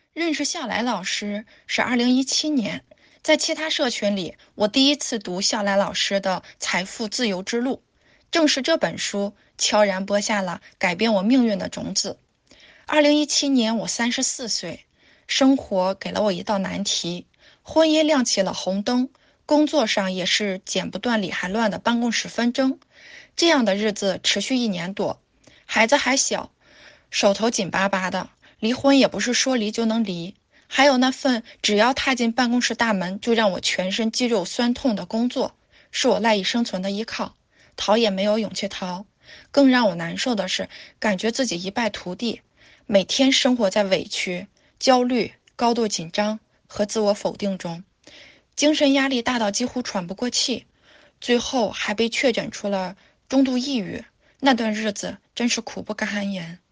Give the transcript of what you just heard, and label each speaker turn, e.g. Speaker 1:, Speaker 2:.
Speaker 1: 认识笑来老师是2017年，在其他社群里，我第一次读笑来老师的《财富自由之路》，正是这本书悄然播下了改变我命运的种子。2017年，我34岁，生活给了我一道难题，婚姻亮起了红灯，工作上也是剪不断理还乱的办公室纷争。这样的日子持续1年多，孩子还小，手头紧巴巴的，离婚也不是说离就能离。还有那份只要踏进办公室大门就让我全身肌肉酸痛的工作，是我赖以生存的依靠，逃也没有勇气逃。更让我难受的是，感觉自己一败涂地，每天生活在委屈、焦虑、高度紧张和自我否定中，精神压力大到几乎喘不过气，最后还被确诊出了中度抑郁。那段日子真是苦不堪言。